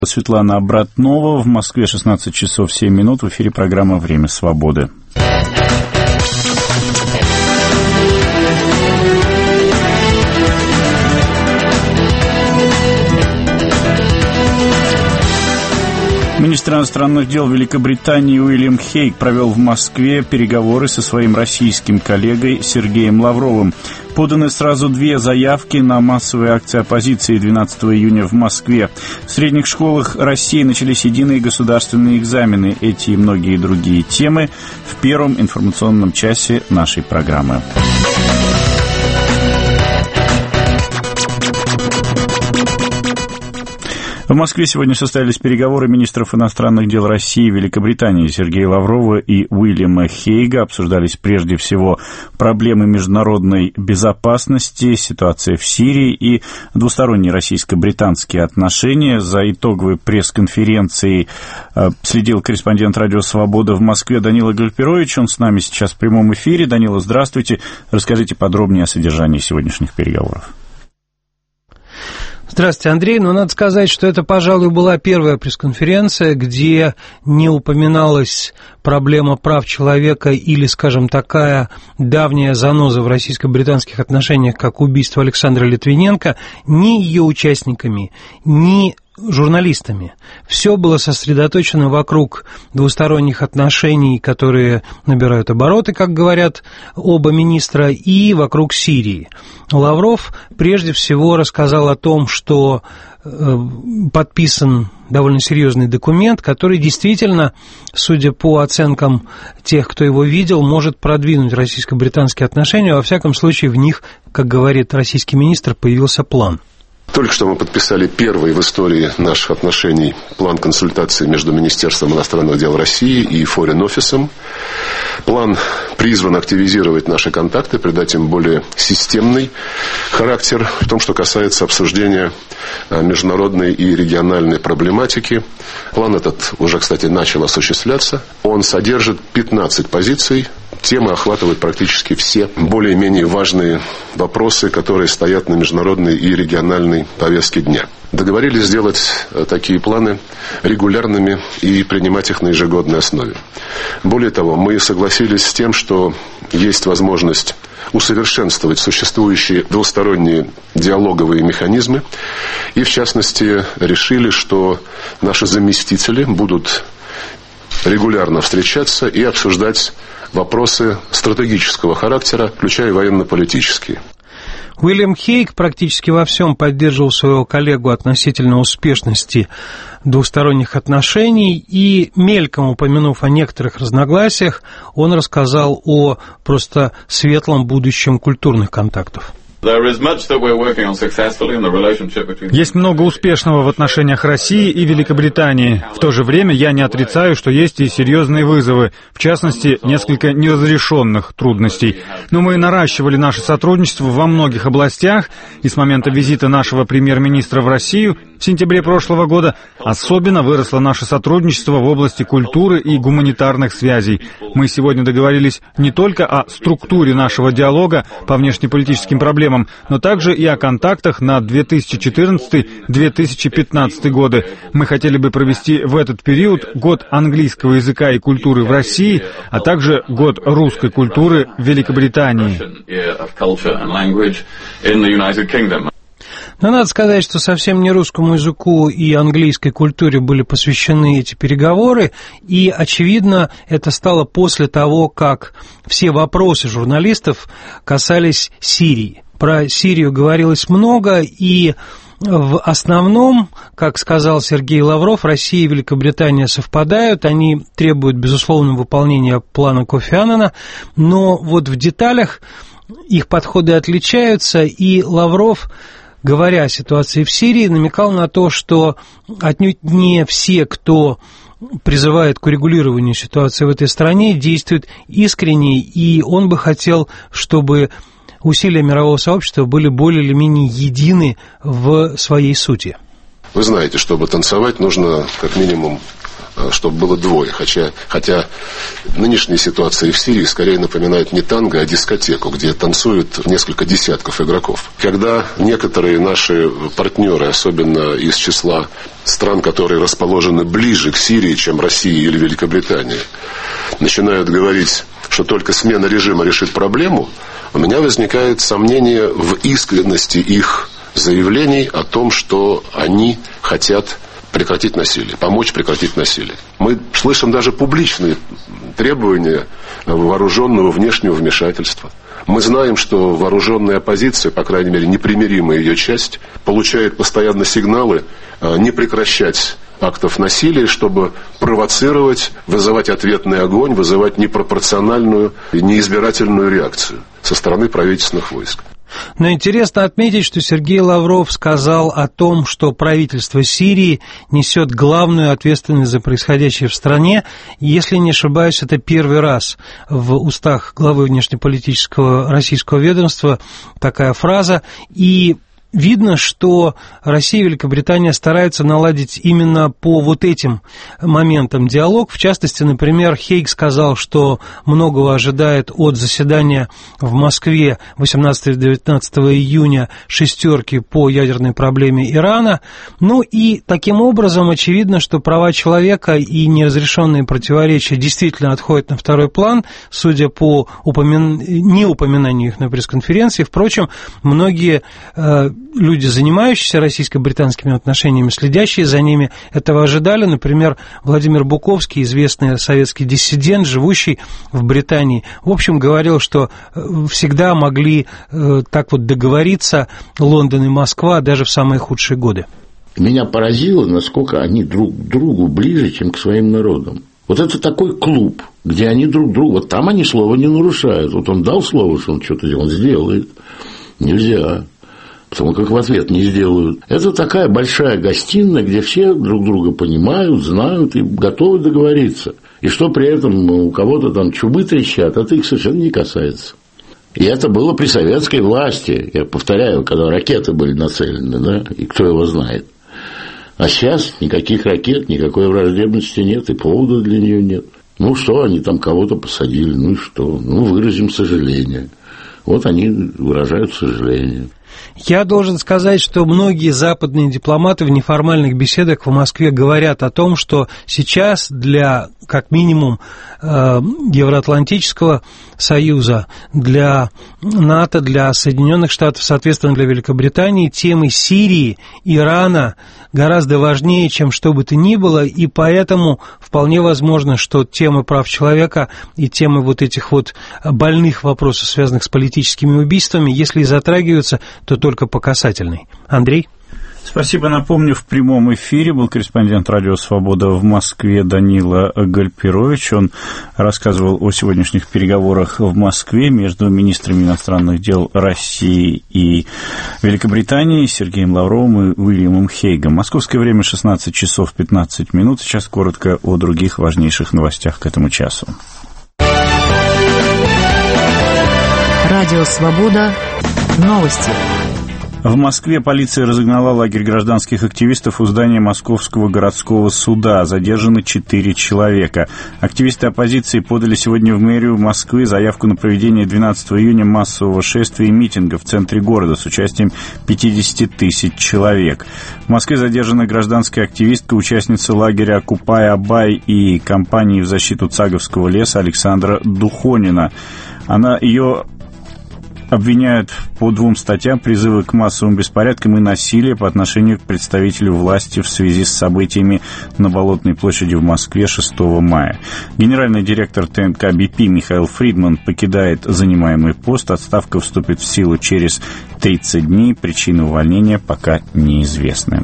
Светлана Обратнова. В Москве 16 часов 7 минут. В эфире программа «Время свободы». Министр иностранных дел Великобритании Уильям Хейг провел в Москве переговоры со своим российским коллегой Сергеем Лавровым. Поданы сразу две заявки на массовые акции оппозиции 12 июня в Москве. В средних школах России начались единые государственные экзамены. Эти и многие другие темы в первом информационном часе нашей программы. В Москве сегодня состоялись переговоры министров иностранных дел России и Великобритании Сергея Лаврова и Уильяма Хейга. Обсуждались прежде всего проблемы международной безопасности, ситуация в Сирии и двусторонние российско-британские отношения. За итоговой пресс-конференцией следил корреспондент «Радио Свобода» в Москве Данила Гальперович. Он с нами сейчас в прямом эфире. Данила, здравствуйте. Расскажите подробнее о содержании сегодняшних переговоров. Здравствуйте, Андрей. Но надо сказать, что это, пожалуй, была первая пресс-конференция, где не упоминалась проблема прав человека или, скажем, такая давняя заноза в российско-британских отношениях, как убийство Александра Литвиненко, ни ее участниками, ни журналистами. Все было сосредоточено вокруг двусторонних отношений, которые набирают обороты, как говорят оба министра, и вокруг Сирии. Лавров прежде всего рассказал о том, что подписан довольно серьезный документ, который действительно, судя по оценкам тех, кто его видел, может продвинуть российско-британские отношения. Во всяком случае, в них, как говорит российский министр, появился план. Только что мы подписали первый в истории наших отношений план консультаций между Министерством иностранных дел России и Foreign Office. План призван активизировать наши контакты, придать им более системный характер в том, что касается обсуждения международной и региональной проблематики. План этот уже, кстати, начал осуществляться. Он содержит 15 позиций. Темы охватывают практически все более-менее важные вопросы, которые стоят на международной и региональной повестке дня. Договорились сделать такие планы регулярными и принимать их на ежегодной основе. Более того, мы согласились с тем, что есть возможность усовершенствовать существующие двусторонние диалоговые механизмы. И, в частности, решили, что наши заместители будут регулярно встречаться и обсуждать вопросы стратегического характера, включая военно-политические. Уильям Хейг практически во всем поддерживал своего коллегу относительно успешности двусторонних отношений, и, мельком упомянув о некоторых разногласиях, он рассказал о просто светлом будущем культурных контактов. Есть много успешного в отношениях России и Великобритании. В то же время я не отрицаю, что есть и серьезные вызовы, в частности, несколько неразрешенных трудностей. Но мы наращивали наше сотрудничество во многих областях, и с момента визита нашего премьер-министра в Россию в сентябре прошлого года особенно выросло наше сотрудничество в области культуры и гуманитарных связей. Мы сегодня договорились не только о структуре нашего диалога по внешнеполитическим проблемам, но также и о контактах на 2014-2015 годы. Мы хотели бы провести в этот период год английского языка и культуры в России, а также год русской культуры в Великобритании. Но надо сказать, что совсем не русскому языку и английской культуре были посвящены эти переговоры, и, очевидно, это стало после того, как все вопросы журналистов касались Сирии. Про Сирию говорилось много, и в основном, как сказал Сергей Лавров, Россия и Великобритания совпадают, они требуют безусловного выполнения плана Кофи Аннана, но вот в деталях их подходы отличаются, и Лавров, говоря о ситуации в Сирии, намекал на то, что отнюдь не все, кто призывает к урегулированию ситуации в этой стране, действуют искренне, и он бы хотел, чтобы усилия мирового сообщества были более или менее едины в своей сути. Вы знаете, чтобы танцевать, нужно как минимум чтобы было двое. Хотя нынешняя ситуация в Сирии скорее напоминает не танго, а дискотеку, где танцуют несколько десятков игроков. Когда некоторые наши партнеры, особенно из числа стран, которые расположены ближе к Сирии, чем Россия или Великобритания, начинают говорить, что только смена режима решит проблему, у меня возникает сомнение в искренности их заявлений о том, что они хотят прекратить насилие, помочь прекратить насилие. Мы слышим даже публичные требования вооруженного внешнего вмешательства. Мы знаем, что вооруженная оппозиция, по крайней мере, непримиримая ее часть, получает постоянно сигналы не прекращать актов насилия, чтобы провоцировать, вызывать ответный огонь, вызывать непропорциональную и неизбирательную реакцию со стороны правительственных войск. Но интересно отметить, что Сергей Лавров сказал о том, что правительство Сирии несет главную ответственность за происходящее в стране. Если не ошибаюсь, это первый раз в устах главы внешнеполитического российского ведомства такая фраза. И видно, что Россия и Великобритания стараются наладить именно по вот этим моментам диалог. В частности, например, Хейг сказал, что многого ожидает от заседания в Москве 18-19 июня шестерки по ядерной проблеме Ирана. Ну и таким образом очевидно, что права человека и неразрешенные противоречия действительно отходят на второй план, судя по неупоминанию их на пресс-конференции. Впрочем, многие люди, занимающиеся российско-британскими отношениями, следящие за ними, этого ожидали. Например, Владимир Буковский, известный советский диссидент, живущий в Британии, в общем, говорил, что всегда могли так вот договориться Лондон и Москва даже в самые худшие годы. Меня поразило, насколько они друг к другу ближе, чем к своим народам. Вот это такой клуб, где они друг другу... Вот там они слова не нарушают. Вот он дал слово, что он что-то делает, он сделает. Нельзя. Потому как в ответ не сделают. Это такая большая гостиная, где все друг друга понимают, знают и готовы договориться. И что при этом у кого-то там чубы трещат, это их совершенно не касается. И это было при советской власти. Я повторяю, когда ракеты были нацелены, да, и кто его знает. А сейчас никаких ракет, никакой враждебности нет, и повода для нее нет. Ну что, они там кого-то посадили, ну и что? Ну, выразим сожаление. Вот они выражают сожаление. Я должен сказать, что многие западные дипломаты в неформальных беседах в Москве говорят о том, что сейчас для, как минимум, Евроатлантического союза, для НАТО, для Соединенных Штатов, соответственно, для Великобритании, темы Сирии, Ирана гораздо важнее, чем что бы то ни было, и поэтому вполне возможно, что темы прав человека и темы вот этих вот больных вопросов, связанных с политическими убийствами, если и затрагиваются, то только по касательной. Андрей? Спасибо. Напомню, в прямом эфире был корреспондент «Радио Свобода» в Москве Данила Гальперович. Он рассказывал о сегодняшних переговорах в Москве между министрами иностранных дел России и Великобритании Сергеем Лавровым и Уильямом Хейгом. Московское время 16 часов 15 минут. Сейчас коротко о других важнейших новостях к этому часу. «Радио Свобода». Новости. В Москве полиция разогнала лагерь гражданских активистов у здания Московского городского суда. Задержаны 4 человека. Активисты оппозиции подали сегодня в мэрию Москвы заявку на проведение 12 июня массового шествия и митинга в центре города с участием 50 тысяч человек. В Москве задержана гражданская активистка, участница лагеря «Окупай-Абай» и кампании в защиту Цаговского леса Александра Духонина. Ее обвиняют по 2 статьям: призывы к массовым беспорядкам и насилие по отношению к представителю власти в связи с событиями на Болотной площади в Москве 6 мая. Генеральный директор ТНК БП Михаил Фридман покидает занимаемый пост. Отставка вступит в силу через 30 дней. Причины увольнения пока неизвестны.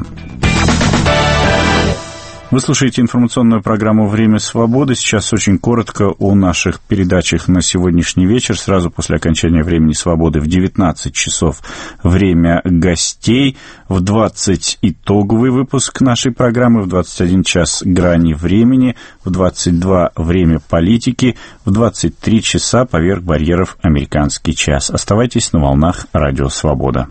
Вы слушаете информационную программу «Время свободы». Сейчас очень коротко о наших передачах на сегодняшний вечер. Сразу после окончания «Времени свободы» в 19 часов «Время гостей», в 20 итоговый выпуск нашей программы, в 21 час «Грани времени», в 22 «Время политики», в 23 часа «Поверх барьеров. Американский час». Оставайтесь на волнах «Радио Свобода».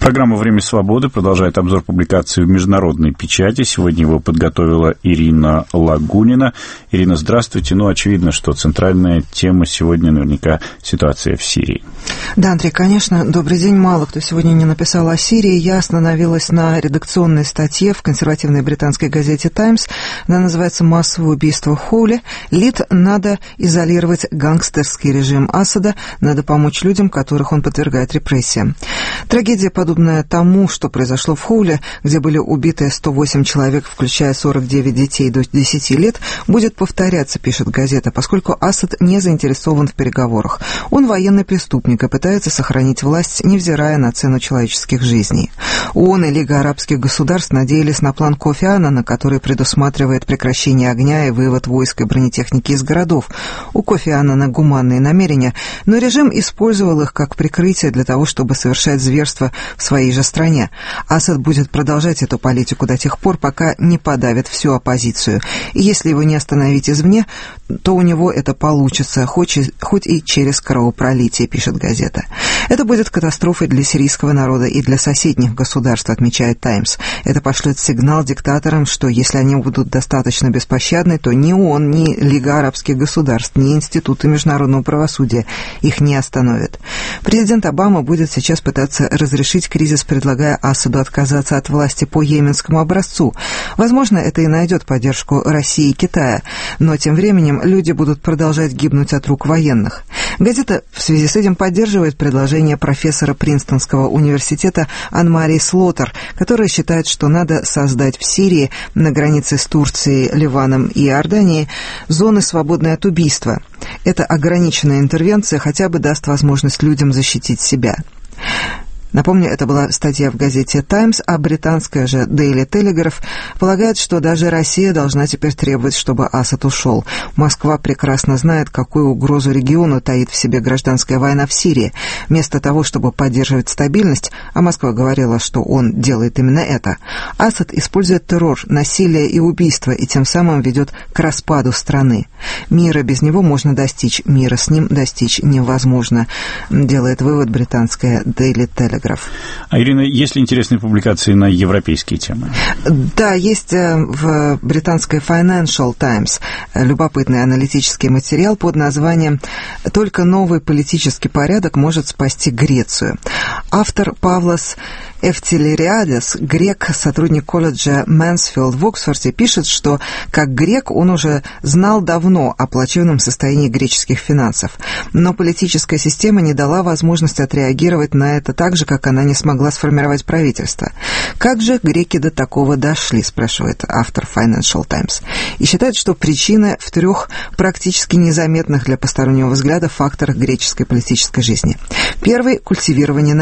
Программа «Время свободы» продолжает обзор публикаций в международной печати. Сегодня его подготовила Ирина Лагунина. Ирина, здравствуйте. Очевидно, что центральная тема сегодня наверняка ситуация в Сирии. Да, Андрей, конечно. Добрый день. Мало кто сегодня не написал о Сирии. Я остановилась на редакционной статье в консервативной британской газете «Таймс». Она называется «Массовое убийство в Хоуле». Лид надо изолировать гангстерский режим Асада. Надо помочь людям, которых он подвергает репрессиям. Трагедия, подобная тому, что произошло в Хоуле, где были убиты 108 человек, включая 49 детей до 10 лет, будет повторяться, пишет газета, поскольку Асад не заинтересован в переговорах. Он военный преступник и пытается сохранить власть, невзирая на цену человеческих жизней. ООН и Лига арабских государств надеялись на план Кофи Аннана, который предусматривает прекращение огня и вывод войск и бронетехники из городов. У Кофи Аннана гуманные намерения, но режим использовал их как прикрытие для того, чтобы совершать зверства в своей же стране. Асад будет продолжать эту политику до тех пор, пока не подавит всю оппозицию. И если его не остановить извне, то у него это получится, хоть и через кровопролитие, пишет газета. Это будет катастрофой для сирийского народа и для соседних государств, отмечает «Таймс». Это пошлет сигнал диктаторам, что если они будут достаточно беспощадны, то ни ООН, ни Лига арабских государств, ни институты международного правосудия их не остановят. Президент Обама будет сейчас пытаться разрешить кризис, предлагая Асаду отказаться от власти по йеменскому образцу. Возможно, это и найдет поддержку России и Китая, но тем временем люди будут продолжать гибнуть от рук военных. Газета в связи с этим поддерживает предложение профессора Принстонского университета Анн-Марии Слотер, которая считает, что надо создать в Сирии на границе с Турцией, Ливаном и Иорданией зоны, свободные от убийства. Эта ограниченная интервенция хотя бы даст возможность людям защитить себя. Напомню, это была статья в газете «Таймс», а британская же «Дейли Телеграф» полагает, что даже Россия должна теперь требовать, чтобы Асад ушел. Москва прекрасно знает, какую угрозу региону таит в себе гражданская война в Сирии. Вместо того, чтобы поддерживать стабильность, а Москва говорила, что он делает именно это, Асад использует террор, насилие и убийство, и тем самым ведет к распаду страны. Мира без него можно достичь, мира с ним достичь невозможно, делает вывод британская «Дейли Телеграф». А, Ирина, есть ли интересные публикации на европейские темы? Да, есть в британской Financial Times любопытный аналитический материал под названием «Только новый политический порядок может спасти Грецию». Автор Павлос Эфтилериадис, грек, сотрудник колледжа Мэнсфилд в Оксфорде, пишет, что как грек он уже знал давно о плачевном состоянии греческих финансов, но политическая система не дала возможности отреагировать на это так же, как она не смогла сформировать правительство. Как же греки до такого дошли, спрашивает автор Financial Times, и считает, что причина в 3 практически незаметных для постороннего взгляда факторах греческой политической жизни. Первый – культивирование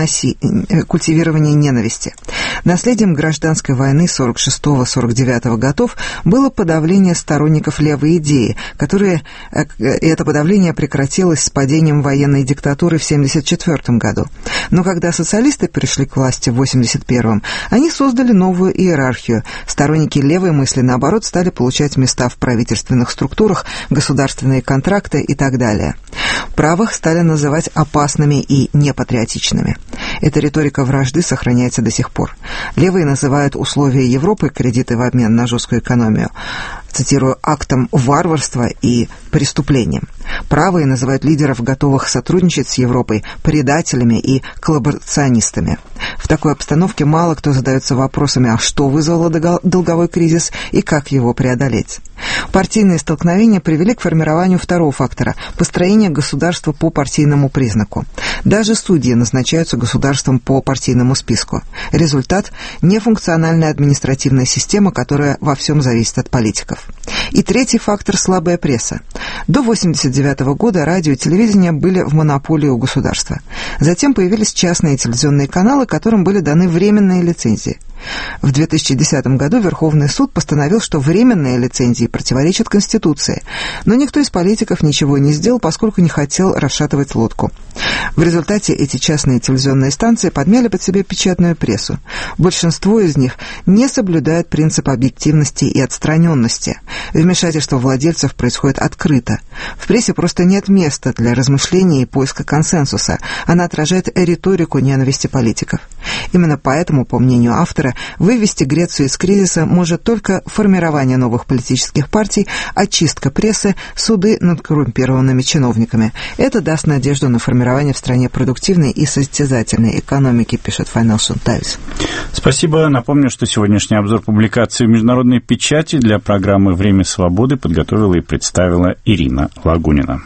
ненависти. Наследием гражданской войны 46-49 годов было подавление сторонников левой идеи, и это подавление прекратилось с падением военной диктатуры в 1974 году. Но когда социалисты пришли к власти в 1981-м, они создали новую иерархию. Сторонники левой мысли, наоборот, стали получать места в правительственных структурах, государственные контракты и так далее. Правых стали называть опасными и непатриотичными. Эта риторика вражды сохраняется до сих пор. Левые называют условия Европы, кредиты в обмен на жесткую экономию, цитирую, актом варварства и преступлением. Правые называют лидеров, готовых сотрудничать с Европой, предателями и коллаборационистами. В такой обстановке мало кто задается вопросами, а что вызвало долговой кризис и как его преодолеть. Партийные столкновения привели к формированию второго фактора – построения государства по партийному признаку. Даже судьи назначаются государством по партийному списку. Результат – нефункциональная административная система, которая во всем зависит от политиков. И третий фактор – слабая пресса. До 1989 года радио и телевидение были в монополии у государства. Затем появились частные телевизионные каналы, которым были даны временные лицензии. В 2010 году Верховный суд постановил, что временные лицензии противоречат Конституции, но никто из политиков ничего не сделал, поскольку не хотел расшатывать лодку. В результате эти частные телевизионные станции подмяли под себя печатную прессу. Большинство из них не соблюдает принцип объективности и отстраненности. Вмешательство владельцев происходит открыто. В прессе просто нет места для размышления и поиска консенсуса. Она отражает риторику ненависти политиков. Именно поэтому, по мнению автора, вывести Грецию из кризиса может только формирование новых политических партий, очистка прессы, суды над коррумпированными чиновниками. Это даст надежду на формирование в стране продуктивной и состязательной экономики, пишет Financial Times. Спасибо. Напомню, что сегодняшний обзор публикаций в международной печати для программы «Время свободы» подготовила и представила Ирина Лагунина.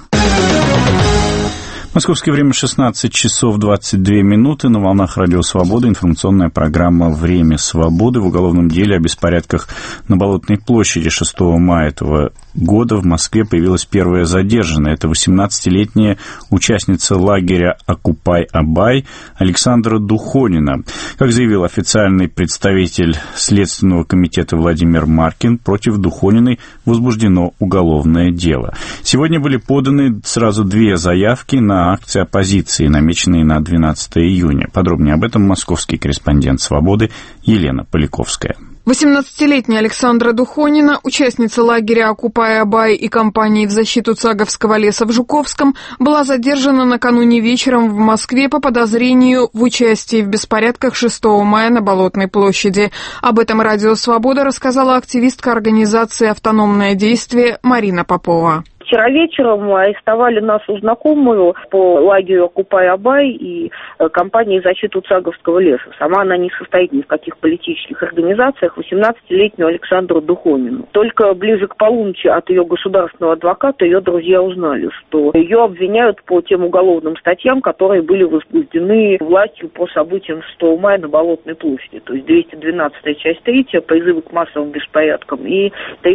Московское время 16 часов 22 минуты. На волнах Радио Свобода информационная программа «Время свободы». В уголовном деле о беспорядках на Болотной площади 6 мая этого года в Москве появилась первая задержанная. Это 18-летняя участница лагеря «Окупай-Абай» Александра Духонина. Как заявил официальный представитель Следственного комитета Владимир Маркин, против Духониной возбуждено уголовное дело. Сегодня были поданы сразу две заявки на акции оппозиции, намеченные на 12 июня. Подробнее об этом московский корреспондент «Свободы» Елена Поляковская. 18-летняя Александра Духонина, участница лагеря «Окупай-Абай» и кампании в защиту Цаговского леса в Жуковском, была задержана накануне вечером в Москве по подозрению в участии в беспорядках 6 мая на Болотной площади. Об этом Радио «Свобода» рассказала активистка организации «Автономное действие» Марина Попова. Вчера вечером арестовали нашу знакомую по лагерю «Окупай-Абай» и компании «Защиту Цаговского леса». Сама она не состоит ни в каких политических организациях, 18-летнюю Александру Духонину. Только ближе к полуночи от ее государственного адвоката ее друзья узнали, что ее обвиняют по тем уголовным статьям, которые были возбуждены властью по событиям 6 мая на Болотной площади. То есть 212 часть 3, призывы к массовым беспорядкам, и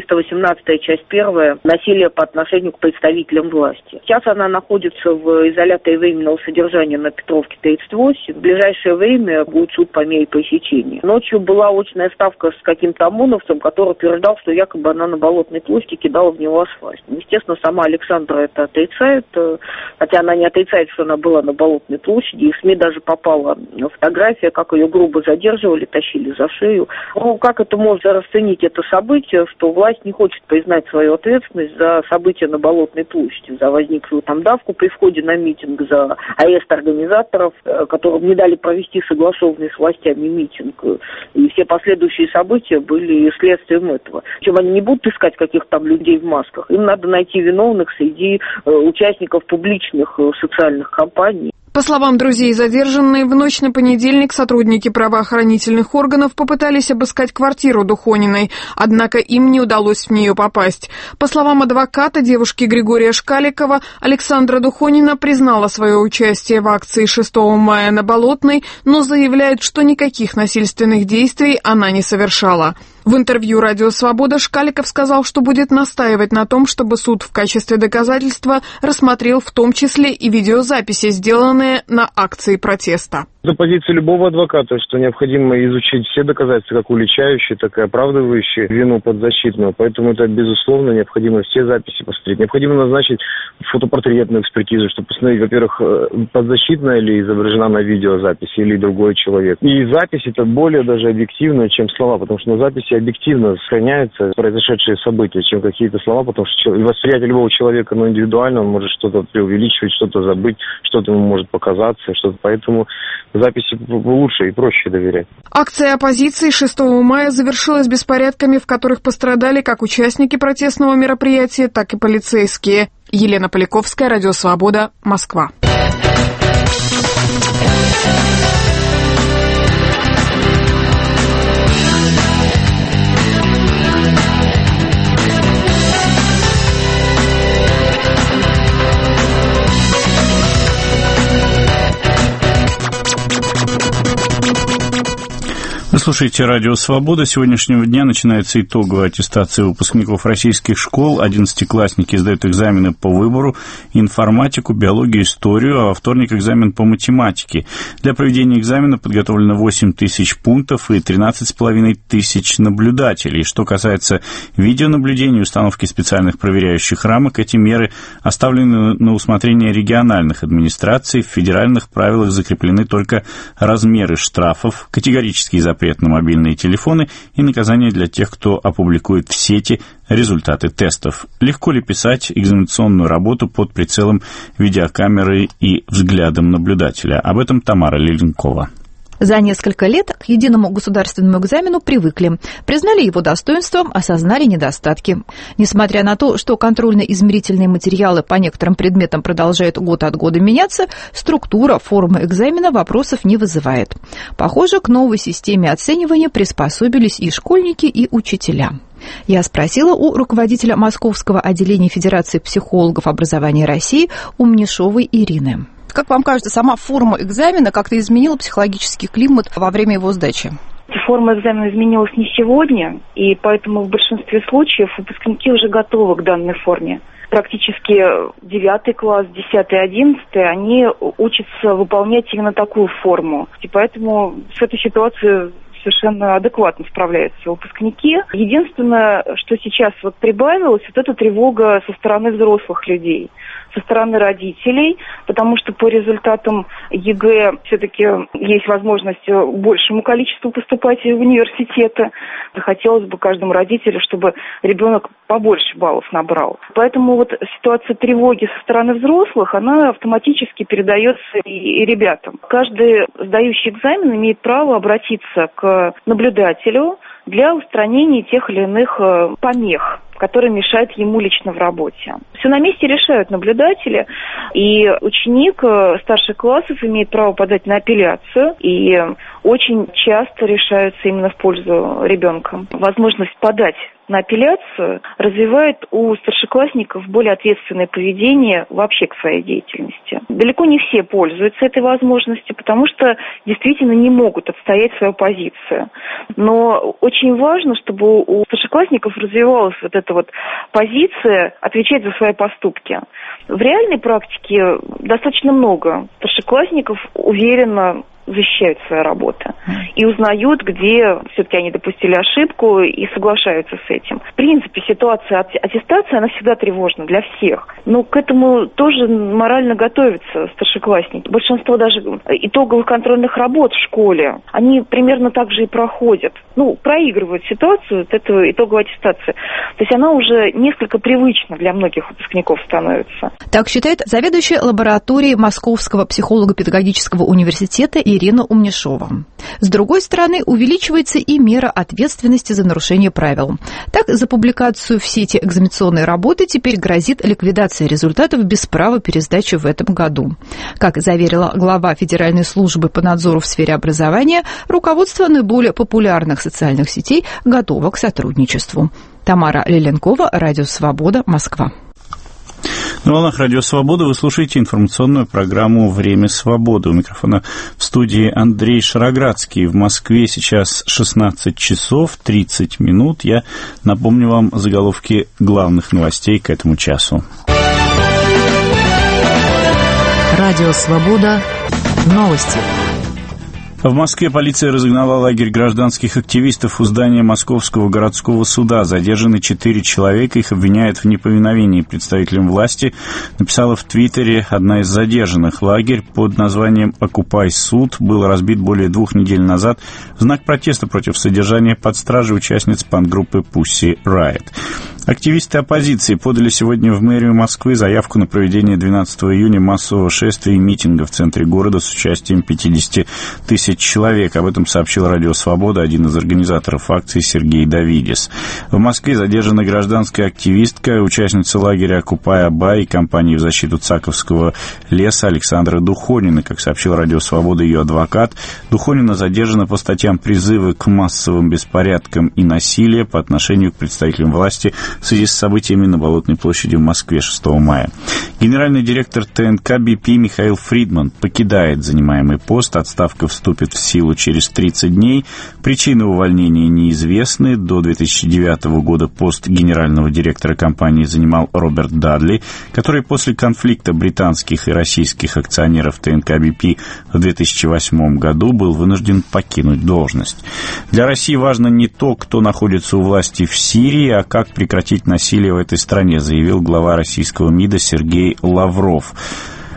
318 часть 1, насилие по отношению к представителям власти. Сейчас она находится в изоляторе временного содержания на Петровке 38. В ближайшее время будет суд по мере пресечения. Ночью была очная ставка с каким-то ОМОНовцем, который утверждал, что якобы она на Болотной площади кидала в него асфальт. Естественно, сама Александра это отрицает, хотя она не отрицает, что она была на Болотной площади, и в СМИ даже попала фотография, как ее грубо задерживали, тащили за шею. Ну, как это можно расценить, это событие, что власть не хочет признать свою ответственность за события на Болотной площади, за возникшую там давку при входе на митинг, за арест организаторов, которым не дали провести согласованный с властями митинг. И все последующие события были следствием этого. Причем они не будут искать каких-то там людей в масках. Им надо найти виновных среди участников публичных социальных кампаний. По словам друзей задержанной, в ночь на понедельник сотрудники правоохранительных органов попытались обыскать квартиру Духониной, однако им не удалось в нее попасть. По словам адвоката девушки Григория Шкаликова, Александра Духонина признала свое участие в акции 6 мая на Болотной, но заявляет, что никаких насильственных действий она не совершала. В интервью «Радио Свобода» Шкаликов сказал, что будет настаивать на том, чтобы суд в качестве доказательства рассмотрел в том числе и видеозаписи, сделанные на акции протеста. Это позиция любого адвоката, что необходимо изучить все доказательства, как уличающие, так и оправдывающие вину подзащитного. Поэтому это, безусловно, необходимо все записи посмотреть. Необходимо назначить фотопортретную экспертизу, чтобы посмотреть, во-первых, подзащитная ли изображена на видеозаписи или другой человек. И запись это более даже объективная, чем слова, потому что на записи объективно сохраняются произошедшие события, чем какие-то слова, потому что восприятие любого человека, индивидуально, он может что-то преувеличивать, что-то забыть, что-то ему может показаться, что-то. Поэтому записи лучше и проще доверять. Акция оппозиции 6 мая завершилась беспорядками, в которых пострадали как участники протестного мероприятия, так и полицейские. Елена Поляковская, Радио Свобода, Москва. Вы слушаете «Радио Свобода». С сегодняшнего дня начинается итоговая аттестация выпускников российских школ. 11-классники сдают экзамены по выбору, информатику, биологию, историю, а во вторник экзамен по математике. Для проведения экзамена подготовлено 8 тысяч пунктов и 13,5 тысяч наблюдателей. Что касается видеонаблюдения и установки специальных проверяющих рамок, эти меры оставлены на усмотрение региональных администраций. В федеральных правилах закреплены только размеры штрафов, категорический запрет на мобильные телефоны и наказание для тех, кто опубликует в сети результаты тестов. Легко ли писать экзаменационную работу под прицелом видеокамеры и взглядом наблюдателя? Об этом Тамара Леленкова. За несколько лет к единому государственному экзамену привыкли, признали его достоинством, осознали недостатки. Несмотря на то, что контрольно-измерительные материалы по некоторым предметам продолжают год от года меняться, структура, форма экзамена вопросов не вызывает. Похоже, к новой системе оценивания приспособились и школьники, и учителя. Я спросила у руководителя Московского отделения Федерации психологов образования России Умнишовой Ирины. Как вам кажется, сама форма экзамена как-то изменила психологический климат во время его сдачи? Форма экзамена изменилась не сегодня, и поэтому в большинстве случаев выпускники уже готовы к данной форме. Практически 9 класс, 10, 11, они учатся выполнять именно такую форму. И поэтому с этой ситуацией совершенно адекватно справляются выпускники. Единственное, что сейчас прибавилось, это тревога со стороны взрослых людей, со стороны родителей, потому что по результатам ЕГЭ все-таки есть возможность большему количеству поступать в университеты. Хотелось бы каждому родителю, чтобы ребенок побольше баллов набрал. Поэтому ситуация тревоги со стороны взрослых, она автоматически передается и ребятам. Каждый сдающий экзамен имеет право обратиться к наблюдателю для устранения тех или иных помех, которые мешают ему лично в работе. Все на месте решают наблюдатели, и ученик старших классов имеет право подать на апелляцию, и очень часто решаются именно в пользу ребенка. Возможность подать на апелляцию развивает у старшеклассников более ответственное поведение вообще к своей деятельности. Далеко не все пользуются этой возможностью, потому что действительно не могут отстоять свою позицию. Но очень важно, чтобы у старшеклассников развивалась эта позиция отвечать за свои поступки. В реальной практике достаточно много старшеклассников уверенно защищают свои работы и узнают, где все-таки они допустили ошибку, и соглашаются с этим. В принципе, ситуация аттестации, она всегда тревожна для всех. Но к этому тоже морально готовятся старшеклассники. Большинство даже итоговых контрольных работ в школе, они примерно так же и проходят. Проигрывают ситуацию этого итоговой аттестации. То есть она уже несколько привычна для многих выпускников становится. Так считает заведующая лабораторией Московского психолого-педагогического университета Ирина Умнишова. С другой стороны, увеличивается и мера ответственности за нарушение правил. Так, за публикацию в сети экзаменационной работы теперь грозит ликвидация результатов без права пересдачи в этом году. Как заверила глава Федеральной службы по надзору в сфере образования, руководство наиболее популярных социальных сетей готово к сотрудничеству. Тамара Леленкова, Радио Свобода, Москва. На волнах Радио Свобода вы слушаете информационную программу «Время свободы». У микрофона в студии Андрей Шароградский. В Москве сейчас 16 часов 30 минут. Я напомню вам заголовки главных новостей к этому часу. Радио Свобода. Новости. В Москве полиция разогнала лагерь гражданских активистов у здания Московского городского суда. Задержаны 4 человека, их обвиняют в неповиновении представителям власти. Написала в Твиттере одна из задержанных. Лагерь под названием «Окупай суд» был разбит более 2 недель назад в знак протеста против содержания под стражей участниц панк-группы Pussy Riot. Активисты оппозиции подали сегодня в мэрию Москвы заявку на проведение 12 июня массового шествия и митинга в центре города с участием 50 тысяч человек. Об этом сообщил Радио Свобода один из организаторов акции Сергей Давидис. В Москве задержана гражданская активистка, участница лагеря «Окупай Абай» и кампании в защиту Цаковского леса Александра Духонина. Как сообщил Радио Свобода ее адвокат, Духонина задержана по статьям призывы к массовым беспорядкам и насилия по отношению к представителям власти в связи с событиями на Болотной площади в Москве 6 мая. Генеральный директор ТНК БП Михаил Фридман покидает занимаемый пост. Отставка вступит в силу через 30 дней. Причины увольнения неизвестны. До 2009 года пост генерального директора компании занимал Роберт Дадли, который после конфликта британских и российских акционеров ТНК БП в 2008 году был вынужден покинуть должность. Для России важно не то, кто находится у власти в Сирии, а как прекратить насилие в этой стране, заявил глава российского МИДа Сергей Лавров.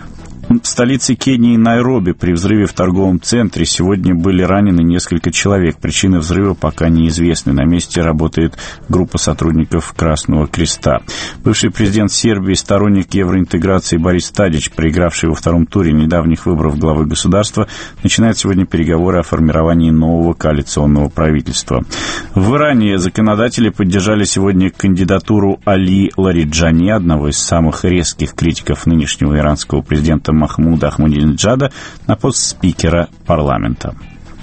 В столице Кении Найроби при взрыве в торговом центре сегодня были ранены несколько человек. Причины взрыва пока неизвестны. На месте работает группа сотрудников Красного Креста. Бывший президент Сербии, сторонник евроинтеграции Борис Тадич, проигравший во втором туре недавних выборов главы государства, начинает сегодня переговоры о формировании нового коалиционного правительства. В Иране законодатели поддержали сегодня кандидатуру Али Лариджани, одного из самых резких критиков нынешнего иранского президента Махмуда Ахмадинеджада, на пост спикера парламента.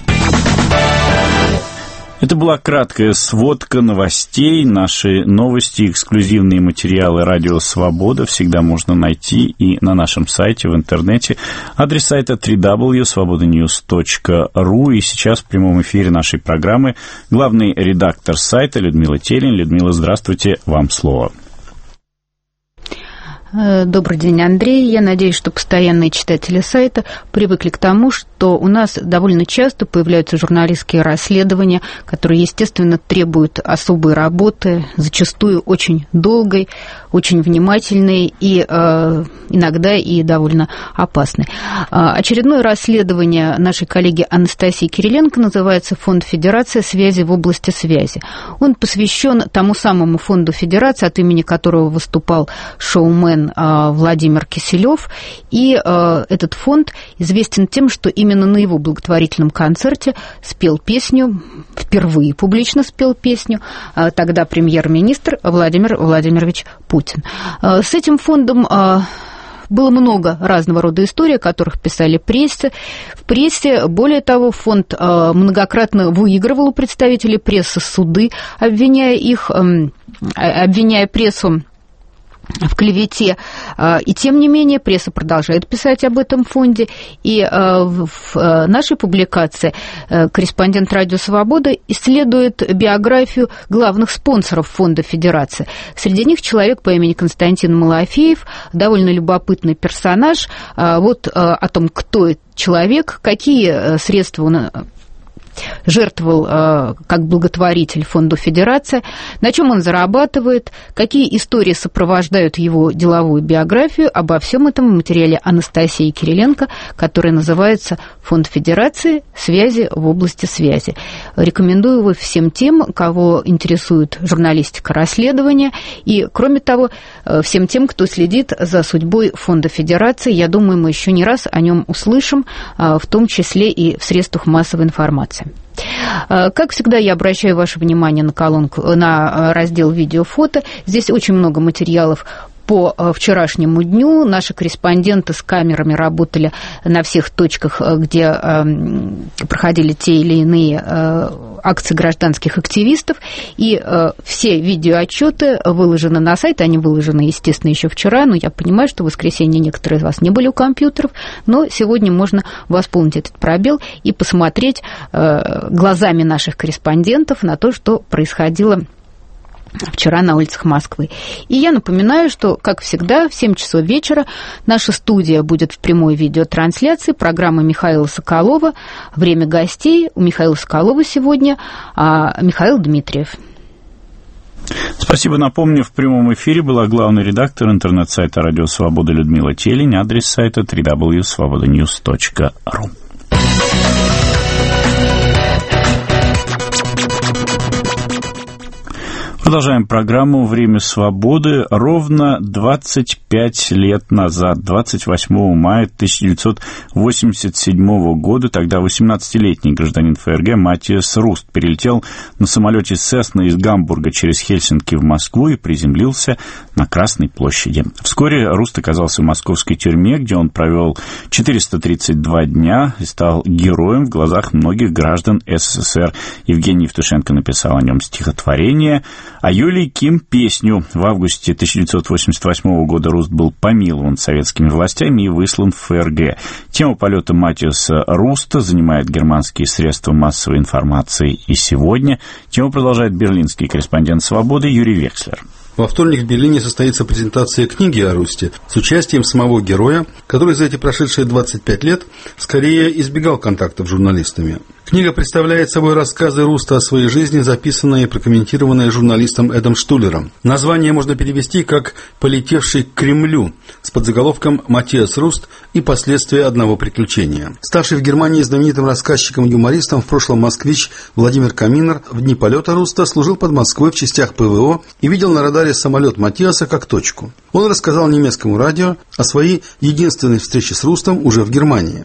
Это была краткая сводка новостей. Наши новости, эксклюзивные материалы «Радио Свобода» всегда можно найти и на нашем сайте в интернете. Адрес сайта www.svobodanews.ru. И сейчас в прямом эфире нашей программы главный редактор сайта Людмила Телень. Людмила, здравствуйте, вам слово. Добрый день, Андрей. Я надеюсь, что постоянные читатели сайта привыкли к тому, что у нас довольно часто появляются журналистские расследования, которые, естественно, требуют особой работы, зачастую очень долгой, очень внимательной и иногда и довольно опасной. Очередное расследование нашей коллеги Анастасии Кириленко называется «Фонд Федерации связи в области связи». Он посвящен тому самому фонду Федерации, от имени которого выступал шоумен Владимир Киселев, и этот фонд известен тем, что именно на его благотворительном концерте спел песню, впервые публично спел песню, тогда премьер-министр Владимир Владимирович Путин. С этим фондом было много разного рода историй, о которых писали в прессе. Более того, фонд многократно выигрывал у представителей прессы суды, обвиняя прессу в клевете, и тем не менее пресса продолжает писать об этом фонде, и в нашей публикации корреспондент «Радио Свобода» исследует биографию главных спонсоров фонда Федерации. Среди них человек по имени Константин Малафеев, довольно любопытный персонаж. Вот о том, кто этот человек, какие средства он жертвовал как благотворитель фонду Федерации, на чем он зарабатывает, какие истории сопровождают его деловую биографию. Обо всем этом в материале Анастасии Кириленко, который называется «Фонд Федерации связи в области связи». Рекомендую его всем тем, кого интересует журналистика расследования, и, кроме того, всем тем, кто следит за судьбой фонда Федерации. Я думаю, мы еще не раз о нем услышим, в том числе и в средствах массовой информации. Как всегда, я обращаю ваше внимание на колонку, на раздел «Видео-фото». Здесь очень много материалов по вчерашнему дню. Наши корреспонденты с камерами работали на всех точках, где проходили те или иные акции гражданских активистов, и все видеоотчеты выложены на сайт. Они выложены, естественно, еще вчера, но я понимаю, что в воскресенье некоторые из вас не были у компьютеров, но сегодня можно восполнить этот пробел и посмотреть глазами наших корреспондентов на то, что происходило вчера на улицах Москвы. И я напоминаю, что, как всегда, в 7 часов вечера наша студия будет в прямой видеотрансляции программы Михаила Соколова. Время гостей у Михаила Соколова сегодня Михаил Дмитриев. Спасибо. Напомню, в прямом эфире была главный редактор интернет-сайта «Радио Свобода» Людмила Телень. Адрес сайта www.svobodanews.ru. Продолжаем программу «Время свободы». Ровно 25 лет назад, 28 мая 1987 года, тогда 18-летний гражданин ФРГ Матиас Руст перелетел на самолете Cessna из Гамбурга через Хельсинки в Москву и приземлился на Красной площади. Вскоре Руст оказался в московской тюрьме, где он провел 432 дня и стал героем в глазах многих граждан СССР. Евгений Евтушенко написал о нем стихотворение, а Юлий Ким песню. В августе 1988 года Руст был помилован советскими властями и выслан в ФРГ. Тема полета Матиаса Руста занимает германские средства массовой информации и сегодня. Тему продолжает берлинский корреспондент «Свободы» Юрий Векслер. Во вторник в Берлине состоится презентация книги о Русте с участием самого героя, который за эти прошедшие 25 лет скорее избегал контактов с журналистами. Книга представляет собой рассказы Руста о своей жизни, записанные и прокомментированные журналистом Эдом Штулером. Название можно перевести как «Полетевший к Кремлю» с подзаголовком «Матиас Руст и последствия одного приключения». Ставший в Германии знаменитым рассказчиком-юмористом, в прошлом москвич Владимир Каминер в дни полета Руста служил под Москвой в частях ПВО и видел на радаре самолет Матиаса как точку. Он рассказал немецкому радио о своей единственной встрече с Рустом уже в Германии.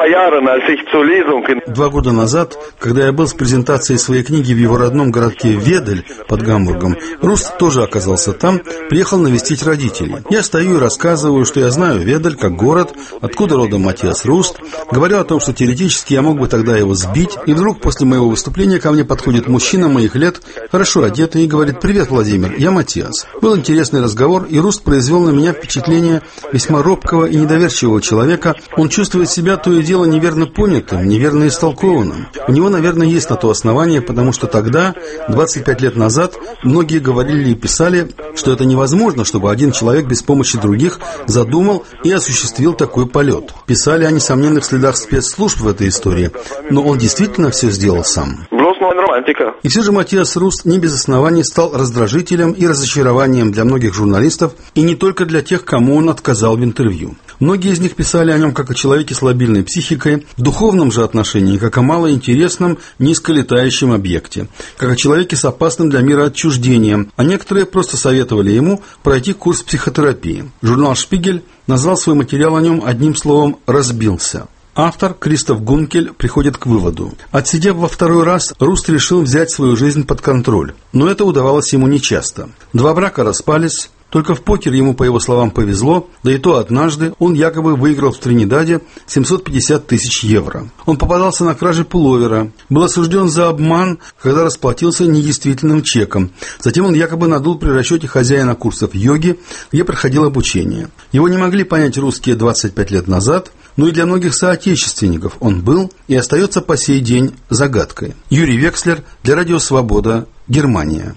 2 года назад, когда я был с презентацией своей книги в его родном городке Ведель под Гамбургом, Руст тоже оказался там, приехал навестить родителей. Я стою и рассказываю, что я знаю Ведель как город, откуда родом Матиас Руст, говорю о том, что теоретически я мог бы тогда его сбить, и вдруг после моего выступления ко мне подходит мужчина моих лет, хорошо одетый, и говорит: «Привет, Владимир, я Матиас». Был интересный разговор, и Руст произвел на меня впечатление весьма робкого и недоверчивого человека. Он чувствует себя то и дело неверно понятым, неверно истолкованным. У него, наверное, есть на то основание, потому что тогда, 25 лет назад, многие говорили и писали, что это невозможно, чтобы один человек без помощи других задумал и осуществил такой полет. Писали о несомненных следах спецслужб в этой истории, но он действительно все сделал сам. И все же Матиас Руст не без оснований стал раздражителем и разочарованием для многих журналистов, и не только для тех, кому он отказал в интервью. Многие из них писали о нем как о человеке с лобильной психикой, в духовном же отношении, как о малоинтересном, низколетающем объекте, как о человеке с опасным для мира отчуждением, а некоторые просто советовали ему пройти курс психотерапии. Журнал «Шпигель» назвал свой материал о нем одним словом «разбился». Автор Кристоф Гункель приходит к выводу: отсидев во второй раз, Руст решил взять свою жизнь под контроль, но это удавалось ему нечасто. 2 брака распались. Только в покер ему, по его словам, повезло, да и то однажды он якобы выиграл в Тринидаде 750 тысяч евро. Он попадался на краже пуловера, был осужден за обман, когда расплатился недействительным чеком. Затем он якобы надул при расчете хозяина курсов йоги, где проходил обучение. Его не могли понять русские 25 лет назад, но и для многих соотечественников он был и остается по сей день загадкой. Юрий Векслер для Радио Свобода, Германия.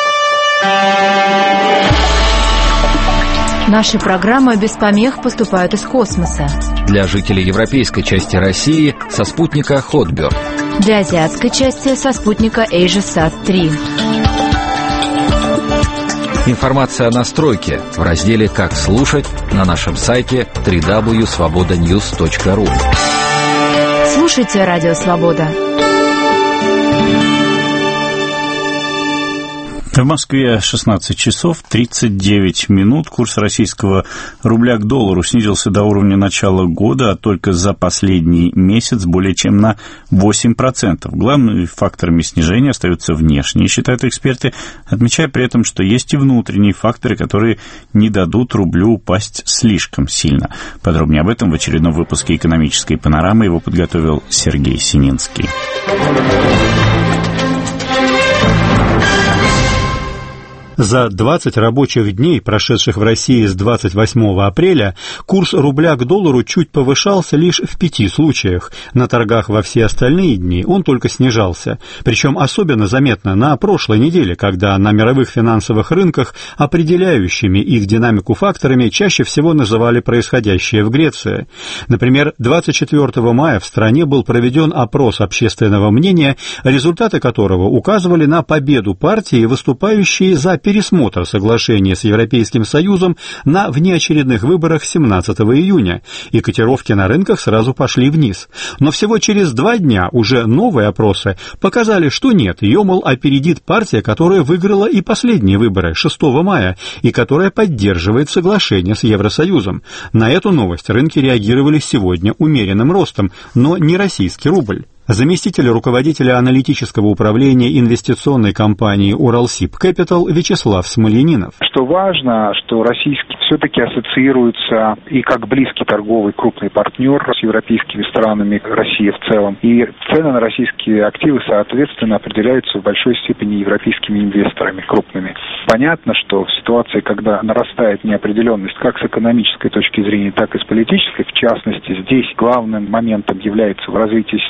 Наши программы без помех поступают из космоса. Для жителей европейской части России со спутника Hotbird. Для азиатской части со спутника AsiaSat-3. Информация о настройке в разделе «Как слушать» на нашем сайте www.svobodanews.ru. Слушайте Радио Свобода. В Москве 16 часов 39 минут. Курс российского рубля к доллару снизился до уровня начала года, а только за последний месяц более чем на 8%. Главными факторами снижения остаются внешние, считают эксперты, отмечая при этом, что есть и внутренние факторы, которые не дадут рублю упасть слишком сильно. Подробнее об этом в очередном выпуске «Экономической панорамы». Его подготовил Сергей Сининский. За 20 рабочих дней, прошедших в России с 28 апреля, курс рубля к доллару чуть повышался лишь в 5 случаях. На торгах во все остальные дни он только снижался. Причем особенно заметно на прошлой неделе, когда на мировых финансовых рынках определяющими их динамику факторами чаще всего называли происходящее в Греции. Например, 24 мая в стране был проведен опрос общественного мнения, результаты которого указывали на победу партии, выступающей за пересмотр соглашения с Европейским Союзом на внеочередных выборах 17 июня, и котировки на рынках сразу пошли вниз. Но всего через 2 дня уже новые опросы показали, что нет, ее, мол, опередит партия, которая выиграла и последние выборы 6 мая, и которая поддерживает соглашение с Евросоюзом. На эту новость рынки реагировали сегодня умеренным ростом, но не российский рубль. Заместитель руководителя аналитического управления инвестиционной компании «Уралсиб Кэпитал» Вячеслав Смольянинов. Что важно, что российский все-таки ассоциируется и как близкий торговый крупный партнер с европейскими странами, России в целом. И цены на российские активы, соответственно, определяются в большой степени европейскими инвесторами крупными. Понятно, что в ситуации, когда нарастает неопределенность как с экономической точки зрения, так и с политической, в частности, здесь главным моментом является развитие ситуации во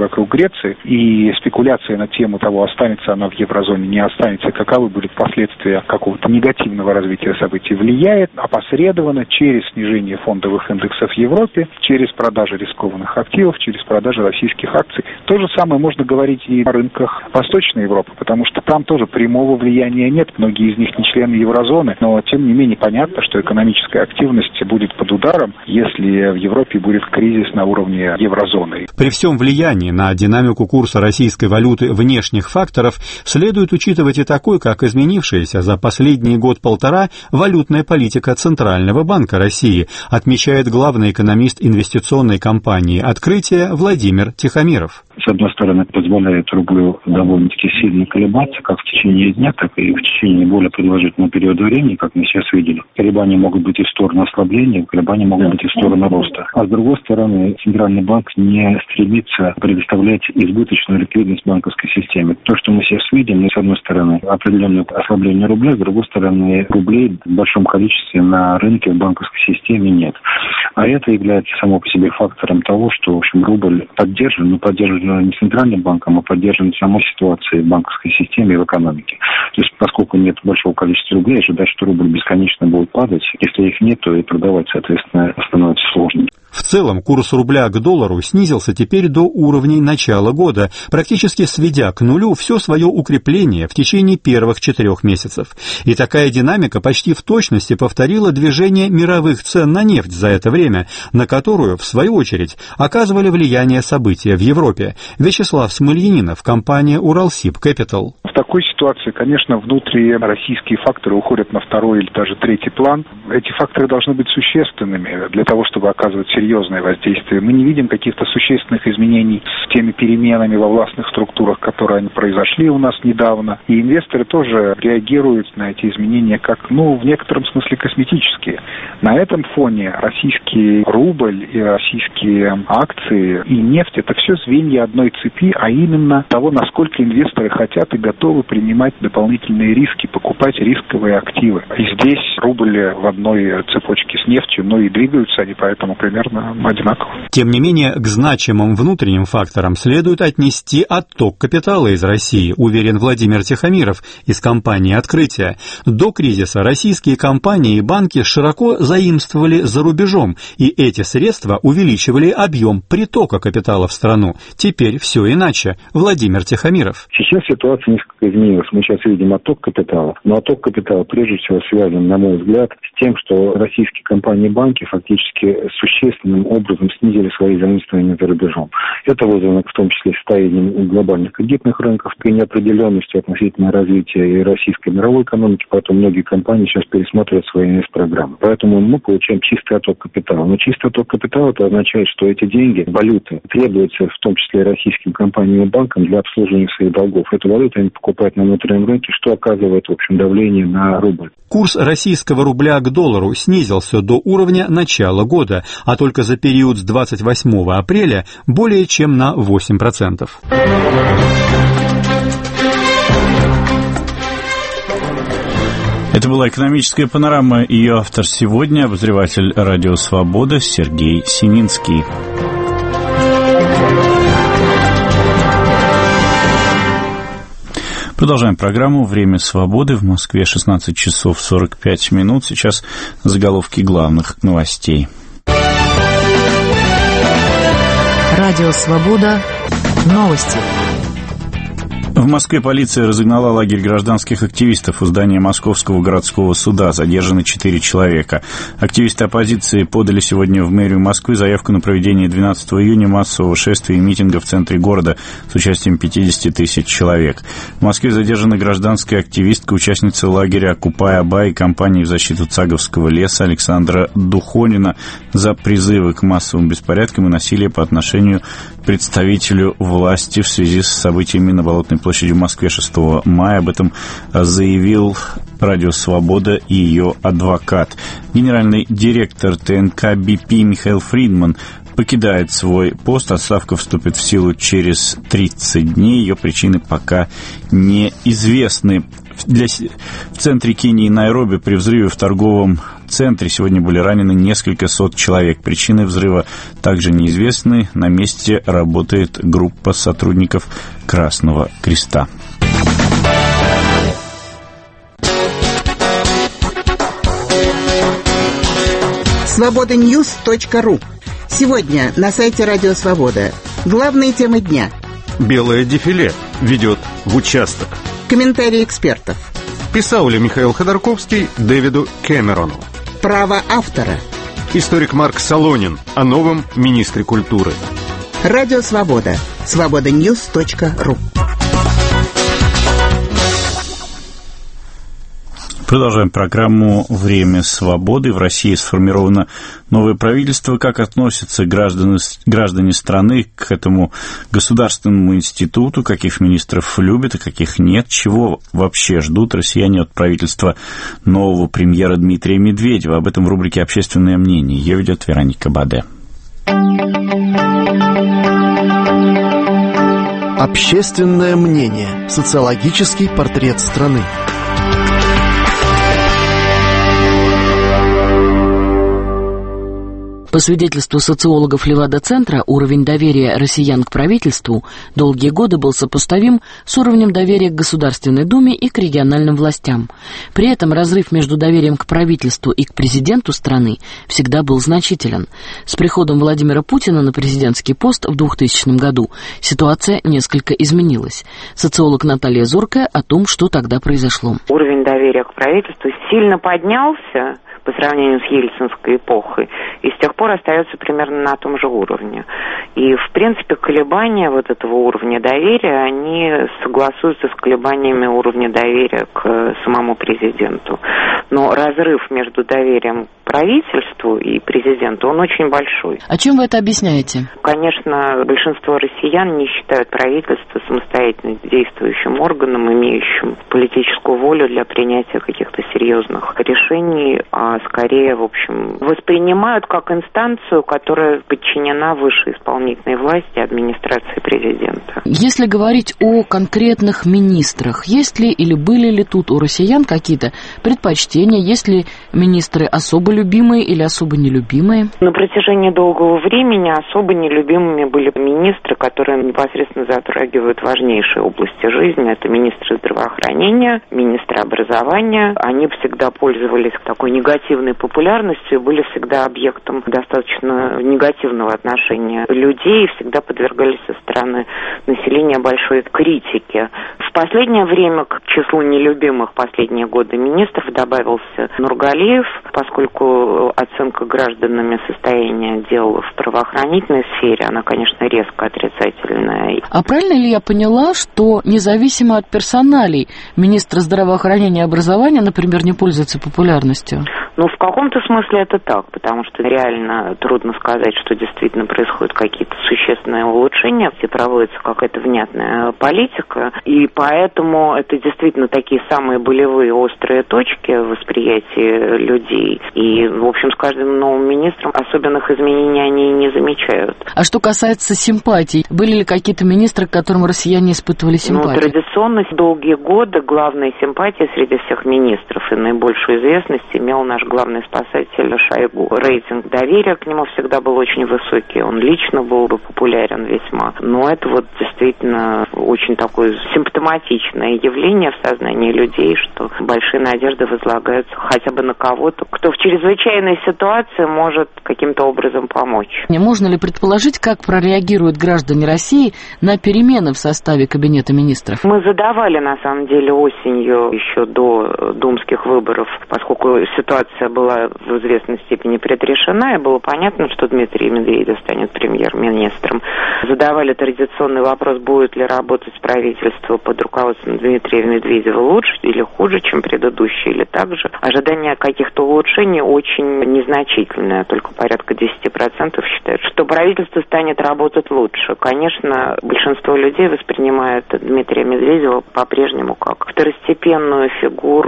вокруг Греции, и спекуляции на тему того, останется она в еврозоне, не останется, каковы будут последствия какого-то негативного развития событий, влияет опосредованно через снижение фондовых индексов в Европе, через продажи рискованных активов, через продажи российских акций. То же самое можно говорить и о рынках Восточной Европы, потому что там тоже прямого влияния нет. Многие из них не члены еврозоны, но тем не менее понятно, что экономическая активность будет под ударом, если в Европе будет кризис на уровне еврозоны. При всем влиянии на динамику курса российской валюты внешних факторов следует учитывать и такой, как изменившаяся за последний год-полтора валютная политика Центрального банка России, отмечает главный экономист инвестиционной компании «Открытие» Владимир Тихомиров. С одной стороны, позволяет рублю довольно-таки сильно колебаться, как в течение дня, так и в течение более продолжительного периода времени, как мы сейчас видели. Колебания могут быть и в сторону ослабления, колебания могут быть и в сторону роста. А с другой стороны, Центральный банк не стремится предоставлять избыточную ликвидность банковской системе. То, что мы сейчас видим, с одной стороны, определенное ослабление рубля, с другой стороны, рублей в большом количестве на рынке в банковской системе нет. А это является само по себе фактором того, что, в общем, рубль поддержан, но поддержан не Центральным банком, а поддержан самой ситуацией в банковской системе и в экономике. То есть, поскольку нет большого количества рублей, ожидать, что рубль бесконечно будет падать, если их нет, то и продавать, соответственно, становится сложно. В целом, курс рубля к доллару снизился теперь до уровней начала года, практически сведя к нулю все свое укрепление в течение первых 4 месяцев. И такая динамика почти в точности повторила движение мировых цен на нефть за это время, на которую, в свою очередь, оказывали влияние события в Европе. Вячеслав Смольянинов, компания «Уралсиб Кэпитал». В такой ситуации, конечно, внутрироссийские факторы уходят на второй или даже третий план. Эти факторы должны быть существенными для того, чтобы оказывать серьезное воздействие. Мы не видим каких-то существенных изменений с теми переменами во властных структурах, которые произошли у нас недавно. И инвесторы тоже реагируют на эти изменения как, в некотором смысле косметические. На этом фоне российский рубль и российские акции и нефть – это все звенья одной цепи, а именно того, насколько инвесторы хотят и готовы принимать дополнительные риски, покупать рисковые активы. И здесь рубль в одной цепочке с нефтью, и двигаются они поэтому примерно одинаково. Тем не менее, к значимым внутренним факторам следует отнести отток капитала из России, уверен Владимир Тихомиров из компании «Открытие». До кризиса российские компании и банки широко заимствовали за рубежом, и эти средства увеличивали объем притока капитала в страну. Теперь все иначе. Владимир Тихомиров. Сейчас ситуация несколько изменилась. Мы сейчас видим отток капитала, но отток капитала прежде всего связан, на мой взгляд, с тем, что российские компании и банки фактически существенным образом снизили свои заимствования за рубежом. Это вызвано в том числе состоянием глобальных кредитных рынков и неопределенностью относительно развития и российской мировой экономики, поэтому многие компании сейчас пересматривают свои инвестпрограммы. Поэтому мы получаем чистый отток капитала. Но чистый отток капитала это означает, что эти деньги, валюты, требуются в том числе российским компаниям и банкам для обслуживания своих долгов. Эту валюту они покупают на внутреннем рынке, что оказывает, в общем, давление на рубль. Курс российского рубля к доллару снизился до уровня начала года, а только за период с 28 апреля более чем на 8%. Это была экономическая панорама. Ее автор сегодня обозреватель «Радио Свобода» Сергей Сининский. Продолжаем программу «Время свободы». В Москве 16 часов 45 минут. Сейчас заголовки главных новостей. Радио Свобода. Новости. В Москве полиция разогнала лагерь гражданских активистов у здания Московского городского суда. Задержаны 4 человека. Активисты оппозиции подали сегодня в мэрию Москвы заявку на проведение 12 июня массового шествия и митинга в центре города с участием 50 тысяч человек. В Москве задержана гражданская активистка, участница лагеря «Окупай-Абай» и кампании в защиту Цаговского леса Александра Духонина за призывы к массовым беспорядкам и насилию по отношению к представителю власти в связи с событиями на Болотной площади в Москве 6 мая. Об этом заявил «Радио Свобода» и ее адвокат. Генеральный директор ТНК «БП» Михаил Фридман покидает свой пост. Отставка вступит в силу через 30 дней. Ее причины пока неизвестны. В центре Кении Найроби при взрыве в торговом центре сегодня были ранены несколько сот человек. Причины взрыва также неизвестны. На месте работает группа сотрудников Красного Креста. Свобода-Ньюс.ру. Сегодня на сайте Радио Свобода. Главные темы дня. Белое дефиле ведет в участок. Комментарии экспертов. Писал ли Михаил Ходорковский Дэвиду Кэмерону? Право автора. Историк Марк Солонин о новом министре культуры. Радио Свобода. Свобода-Ньюс.ру. Продолжаем программу «Время свободы». В России сформировано новое правительство. Как относятся граждане страны к этому государственному институту? Каких министров любят, а каких нет? Чего вообще ждут россияне от правительства нового премьера Дмитрия Медведева? Об этом в рубрике «Общественное мнение». Ее ведет Вероника Баде. Общественное мнение. Социологический портрет страны. По свидетельству социологов Левада-центра, уровень доверия россиян к правительству долгие годы был сопоставим с уровнем доверия к Государственной Думе и к региональным властям. При этом разрыв между доверием к правительству и к президенту страны всегда был значителен. С приходом Владимира Путина на президентский пост в 2000 году ситуация несколько изменилась. Социолог Наталья Зоркая о том, что тогда произошло. Уровень доверия к правительству сильно поднялся по сравнению с ельцинской эпохой, и с тех пор остается примерно на том же уровне. И, в принципе, колебания вот этого уровня доверия, они согласуются с колебаниями уровня доверия к самому президенту. Но разрыв между доверием к правительству и президенту, он очень большой. А чем вы это объясняете? Конечно, большинство россиян не считают правительство самостоятельно действующим органом, имеющим политическую волю для принятия каких-то серьезных решений, а скорее, в общем, воспринимают как инстанцию, которая подчинена высшей исполнительной власти, администрации президента. Если говорить о конкретных министрах, есть ли или были ли тут у россиян какие-то предпочтения, есть ли министры особо любимые или особо нелюбимые? На протяжении долгого времени особо нелюбимыми были министры, которые непосредственно затрагивают важнейшие области жизни. Это министры здравоохранения, министры образования. Они всегда пользовались такой негативной популярностью и были всегда объектом достаточно негативного отношения людей и всегда подвергались со стороны населения большой критике. В последнее время к числу нелюбимых последние годы министров добавился Нургалиев, поскольку оценка гражданами состояния дел в правоохранительной сфере, она, конечно, резко отрицательная. А правильно ли я поняла, что независимо от персоналей министр здравоохранения и образования, например, не пользуется популярностью? Ну, в каком-то смысле это так, потому что реально трудно сказать, что действительно происходят какие-то существенные улучшения, где проводится какая-то внятная политика, и поэтому это действительно такие самые болевые, острые точки восприятия людей. И, в общем, с каждым новым министром особенных изменений они не замечают. А что касается симпатий, были ли какие-то министры, к которым россияне испытывали симпатию? Ну, традиционно долгие годы главная симпатия среди всех министров и наибольшую известность имел наш главный спасатель Шойгу. Рейтинг доверия к нему всегда был очень высокий. Он лично был бы популярен весьма. Но это вот действительно очень такое симптоматичное явление в сознании людей, что большие надежды возлагаются хотя бы на кого-то, кто в чрезвычайной ситуации может каким-то образом помочь. Можно ли предположить, как прореагируют граждане России на перемены в составе Кабинета министров? Мы задавали, на самом деле, осенью, еще до думских выборов, поскольку ситуация была в известной степени предрешена, и было понятно, что Дмитрий Медведев станет премьер-министром. Задавали традиционный вопрос, будет ли работать правительство под руководством Дмитрия Медведева лучше или хуже, чем предыдущие, или так же. Ожидание каких-то улучшений очень незначительное, только порядка 10% считают, что правительство станет работать лучше. Конечно, большинство людей воспринимает Дмитрия Медведева по-прежнему как второстепенную фигуру в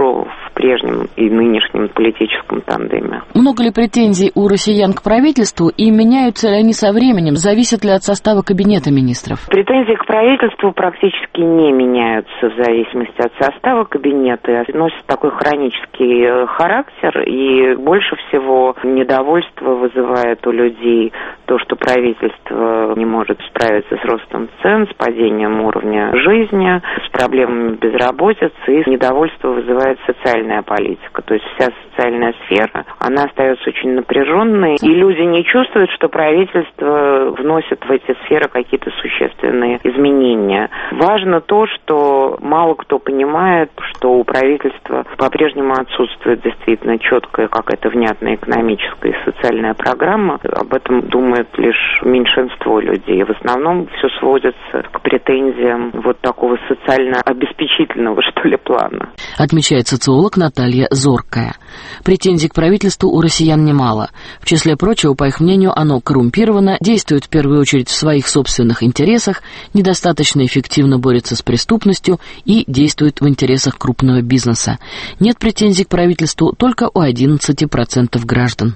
в прежнем и нынешнем политическом тандеме. Много ли претензий у россиян к правительству и меняются ли они со временем? Зависит ли от состава кабинета министров? Претензии к правительству практически не меняются в зависимости от состава кабинета. Носят такой хронический характер, и больше всего недовольство вызывает у людей то, что правительство не может справиться с ростом цен, с падением уровня жизни, с проблемами безработицы, и недовольство вызывает социальная политика. То есть вся социальная сфера, она остается очень напряженной, и люди не чувствуют, что правительство вносит в эти сферы какие-то существенные изменения. Важно то, что мало кто понимает, что у правительства по-прежнему отсутствует действительно четкая какая-то внятная экономическая и социальная программа. Об этом думает лишь меньшинство людей. В основном все сводится к претензиям вот такого социально обеспечительного, что ли, плана. Отмечает социолог Наталья Зоркая. Претензий к правительству у россиян немало. В числе прочего, по их мнению, оно коррумпировано, действует в первую очередь в своих собственных интересах, недостаточно эффективно борется с преступностью и действует в интересах крупного бизнеса. Нет претензий к правительству только у 11% граждан.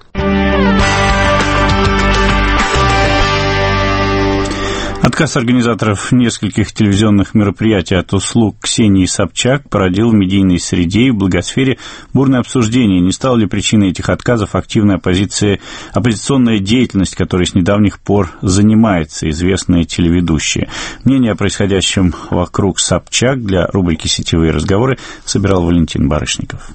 Отказ организаторов нескольких телевизионных мероприятий от услуг Ксении Собчак породил в медийной среде и в благосфере бурное обсуждение. Не стала ли причиной этих отказов активная оппозиционная деятельность, которой с недавних пор занимается известная телеведущая? Мнение о происходящем вокруг Собчак для рубрики «Сетевые разговоры» собирал Валентин Барышников.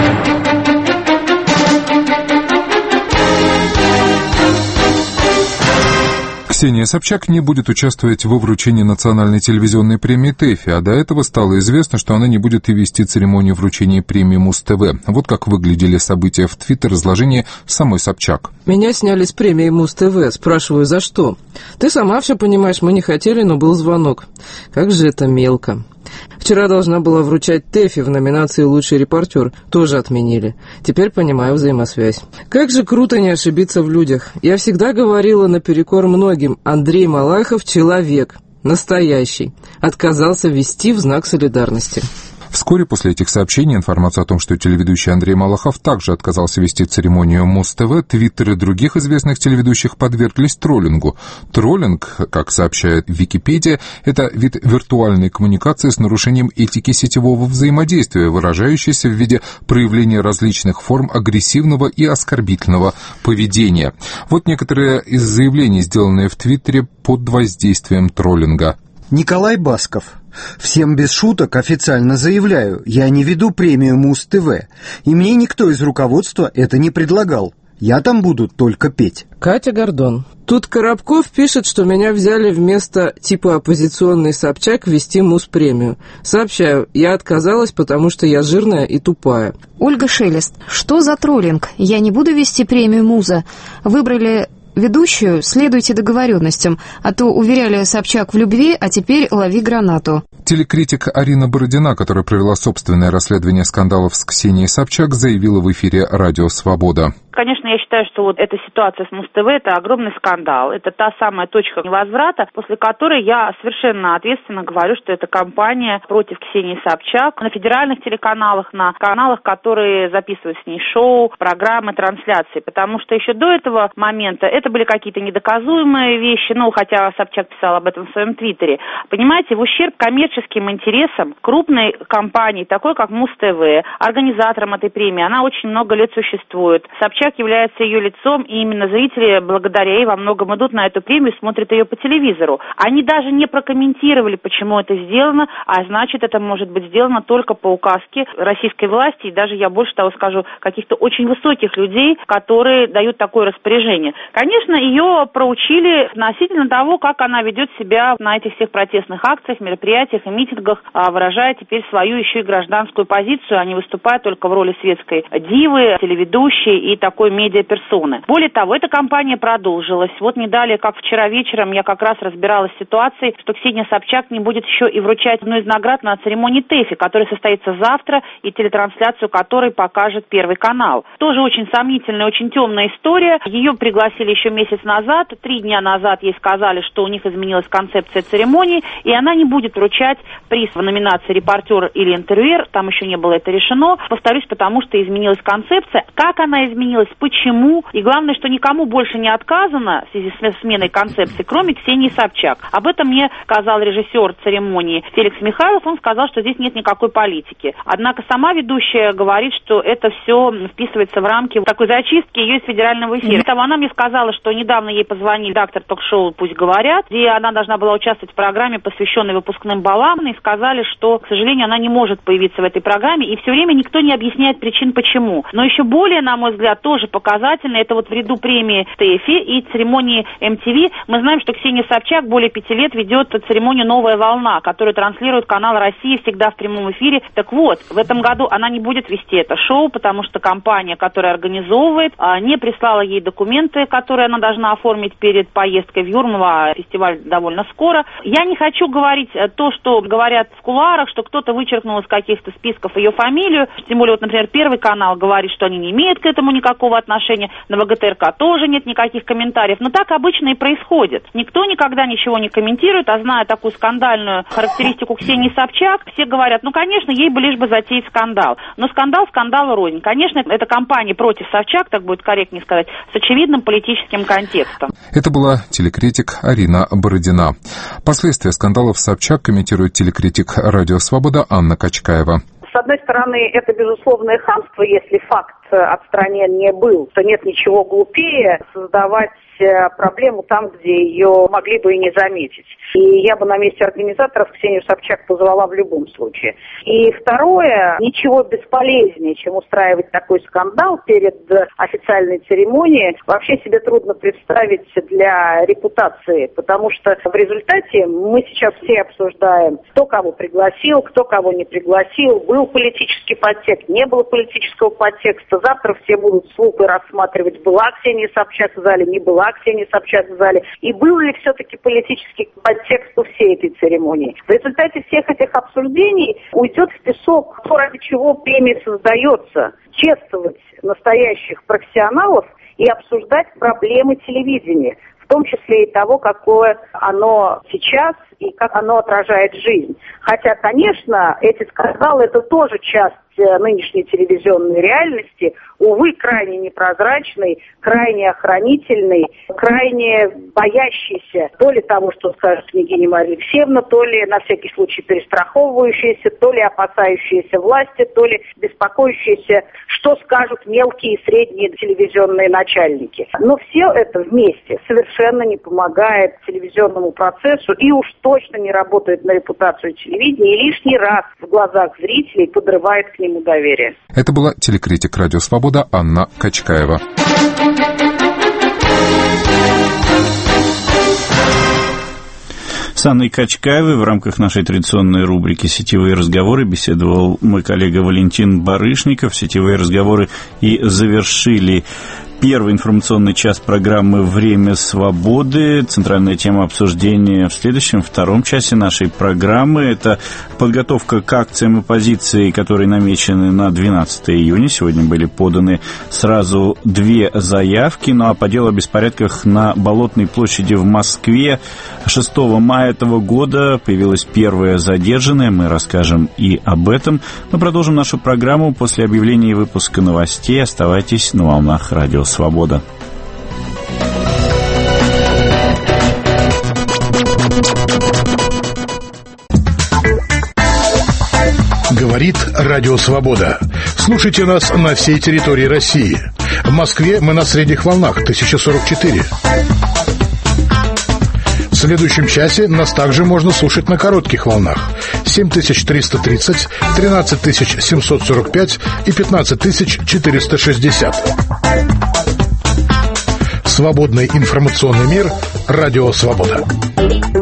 Ксения Собчак не будет участвовать во вручении национальной телевизионной премии ТЭФИ, а до этого стало известно, что она не будет и вести церемонию вручения премии Муз-ТВ. Вот как выглядели события в твиттер-изложении самой Собчак. Меня сняли с премии Муз-ТВ. Спрашиваю, за что? Ты сама все понимаешь, мы не хотели, но был звонок. Как же это мелко. Вчера должна была вручать ТЭФИ в номинации «Лучший репортер». Тоже отменили. Теперь понимаю взаимосвязь. Как же круто не ошибиться в людях. Я всегда говорила наперекор многим: Андрей Малахов — человек. Настоящий. Отказался вести в знак солидарности. Вскоре после этих сообщений информацию о том, что телеведущий Андрей Малахов также отказался вести церемонию Муз-ТВ, твиттеры других известных телеведущих подверглись троллингу. Троллинг, как сообщает Википедия, это вид виртуальной коммуникации с нарушением этики сетевого взаимодействия, выражающийся в виде проявления различных форм агрессивного и оскорбительного поведения. Вот некоторые из заявлений, сделанные в твиттере под воздействием троллинга. Николай Басков. Всем без шуток официально заявляю, я не веду премию Муз-ТВ, и мне никто из руководства это не предлагал. Я там буду только петь. Катя Гордон. Тут Коробков пишет, что меня взяли вместо типа оппозиционной Собчак вести Муз-премию. Сообщаю, я отказалась, потому что я жирная и тупая. Ольга Шелест. Что за троллинг? Я не буду вести премию Муза. Выбрали ведущую, следуйте договоренностям, а то уверяли Собчак в любви, а теперь лови гранату. Телекритик Арина Бородина, которая провела собственное расследование скандалов с Ксенией Собчак, заявила в эфире «Радио Свобода». Конечно, я считаю, что вот эта ситуация с Муз-ТВ – это огромный скандал. Это та самая точка невозврата, после которой я совершенно ответственно говорю, что это кампания против Ксении Собчак на федеральных телеканалах, на каналах, которые записывают с ней шоу, программы, трансляции. Потому что еще до этого момента это были какие-то недоказуемые вещи, хотя Собчак писала об этом в своем твиттере. Понимаете, в ущерб коммерческим интересам крупной компании, такой как Муз-ТВ, организатором этой премии, она очень много лет существует. Собчак является ее лицом, и именно зрители благодаря ей во многом идут на эту премию, смотрят ее по телевизору. Они даже не прокомментировали, почему это сделано, а значит, это может быть сделано только по указке российской власти, и даже, я больше того скажу, каких-то очень высоких людей, которые дают такое распоряжение. Конечно, ее проучили относительно того, как она ведет себя на этих всех протестных акциях, мероприятиях и митингах, выражая теперь свою еще и гражданскую позицию, а не выступая только в роли светской дивы, телеведущей и тому такой медиаперсоны. Более того, эта кампания продолжилась. Вот не далее, как вчера вечером, я как раз разбиралась с ситуацией, что Ксения Собчак не будет еще и вручать одну из наград на церемонии ТЭФИ, которая состоится завтра, и телетрансляцию которой покажет Первый канал. Тоже очень сомнительная, очень темная история. Ее пригласили еще месяц назад. 3 дня назад ей сказали, что у них изменилась концепция церемонии, и она не будет вручать приз в номинации «Репортер» или «Интервьюер». Там еще не было это решено. Повторюсь, потому что изменилась концепция. Как она изменилась, почему, и главное, что никому больше не отказано в связи с сменой концепции, кроме Ксении Собчак. Об этом мне сказал режиссер церемонии Феликс Михайлов. Он сказал, что здесь нет никакой политики. Однако сама ведущая говорит, что это все вписывается в рамки такой зачистки ее из федерального эфира. Она мне сказала, что недавно ей позвонил редактор ток-шоу «Пусть говорят», где она должна была участвовать в программе, посвященной выпускным баллам, и сказали, что, к сожалению, она не может появиться в этой программе, и все время никто не объясняет причин, почему. Но еще более, на мой взгляд, тоже показательно, это вот в ряду премии ТЭФИ и церемонии MTV. Мы знаем, что Ксения Собчак более 5 лет ведет церемонию «Новая волна», которую транслирует канал «Россия» всегда в прямом эфире. Так вот, в этом году она не будет вести это шоу, потому что компания, которая организовывает, не прислала ей документы, которые она должна оформить перед поездкой в Юрмово, фестиваль довольно скоро. Я не хочу говорить то, что говорят в кулуарах, что кто-то вычеркнул из каких-то списков ее фамилию. Тем более, вот, например, Первый канал говорит, что они не имеют к этому никакого отношения. На ВГТРК тоже нет никаких комментариев. Но так обычно и происходит. Никто никогда ничего не комментирует, а зная такую скандальную характеристику Ксении Собчак, все говорят, ну, конечно, ей бы лишь бы затеять скандал. Но скандал скандалу рознь. Конечно, это кампания против Собчак, так будет корректнее сказать, с очевидным политическим контекстом. Это была телекритик Арина Бородина. Последствия скандалов Собчак комментирует телекритик «Радио Свобода» Анна Качкаева. С одной стороны, это безусловное хамство, если факт отстранения был, то нет ничего глупее создавать проблему там, где ее могли бы и не заметить. И я бы на месте организаторов Ксению Собчак позвала в любом случае. И второе, ничего бесполезнее, чем устраивать такой скандал перед официальной церемонией, вообще себе трудно представить для репутации, потому что в результате мы сейчас все обсуждаем, кто кого пригласил, кто кого не пригласил, был политический подтекст, не было политического подтекста. Завтра все будут с лупой рассматривать, была Ксения Собчак в зале, не была Ксения Собчак в зале, и был ли все-таки политический подтекст у всей этой церемонии. В результате всех этих обсуждений уйдет в песок то, ради чего премия создается. Чествовать настоящих профессионалов и обсуждать проблемы телевидения, в том числе и того, какое оно сейчас и как оно отражает жизнь. Хотя, конечно, эти скандалы – это тоже часть нынешней телевизионной реальности, увы, крайне непрозрачной, крайне охранительной, крайне боящейся то ли того, что скажет княгиня Мария Алексеевна, то ли на всякий случай перестраховывающаяся, то ли опасающаяся власти, то ли беспокоящаяся, что скажут мелкие и средние телевизионные начальники. Но все это вместе совершенно не помогает телевизионному процессу и уж точно не работает на репутацию телевидения и лишний раз в глазах зрителей подрывает к нему доверие. Это была телекритик «Радио Свобода» Анна Качкаева. С Анной Качкаевой в рамках нашей традиционной рубрики «Сетевые разговоры» беседовал мой коллега Валентин Барышников. Сетевые разговоры и завершили первый информационный час программы «Время свободы». Центральная тема обсуждения в следующем, втором часе нашей программы – это подготовка к акциям оппозиции, которые намечены на 12 июня. Сегодня были поданы сразу 2 заявки. Ну а по делу о беспорядках на Болотной площади в Москве 6 мая этого года появилась первая задержанная. Мы расскажем и об этом. Мы продолжим нашу программу после объявления и выпуска новостей. Оставайтесь на волнах Радио Свобода. Говорит Радио Свобода. Слушайте нас на всей территории России. В Москве мы на средних волнах 1044. В следующем часе нас также можно слушать на коротких волнах 7330, 13745 и 15460. Свободный информационный мир. Радио Свобода.